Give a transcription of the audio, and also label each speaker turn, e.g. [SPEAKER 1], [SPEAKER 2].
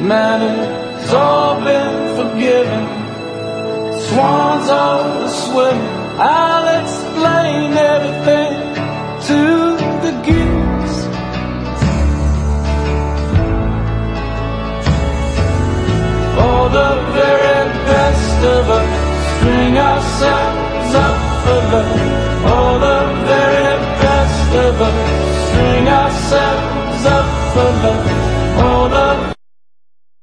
[SPEAKER 1] Man, it's all been forgiven. Swans are swimming. I'll explain everything to the geese. For the very best of us, string ourselves up for love. For the very best of us, string ourselves up for love.